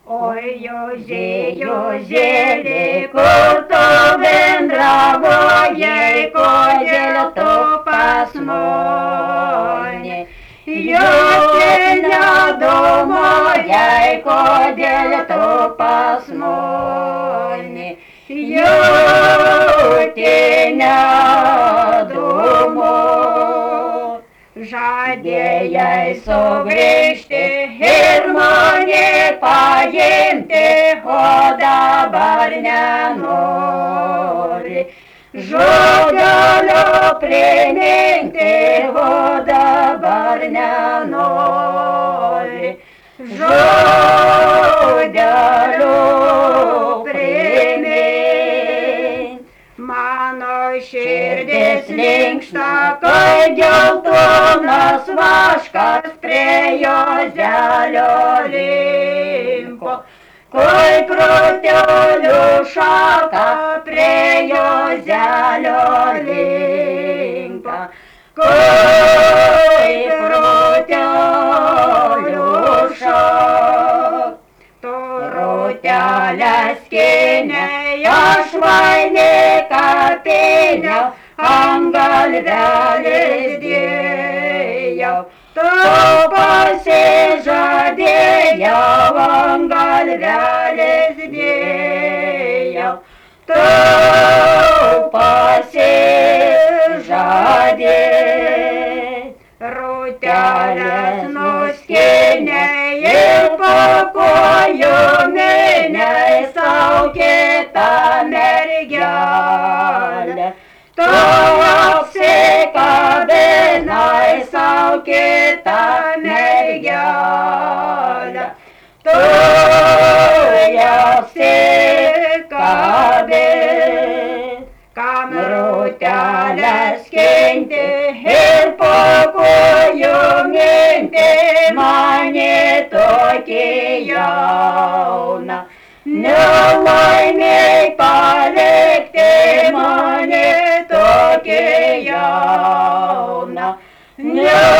Oi, Jozėli, kur tu bendravojai, kodėl tu pas mane? Jokie nedomojai, kodėl tu pas mane? Jokie nedomojai. Žadėjai sugrįžti ir mane paimti, o dabar nenori. Žodelio priminti, o dabar nenori. Žodelio priminti. Mano širdis linksta, kai geltonas vaškas prie jozelio limpo, kai protelių šaka prie jozelio limpa, kai protelių šaka. Rotelę skynei, aš vainiką pyniau, ant galvelės dėjau. Tu pasižadėjau, ant galvelės dėjau. Tu pasižadėjau. Rotelės nuskynei ir po kojų minei sau kitą mergelę. Tu apsikabinai sau kitą mergelę. Tu apsikabinai, kam rotelę skinti ir po kojų minti, mane tokį jauną. Nelaimiai palikti mane tokį jauną.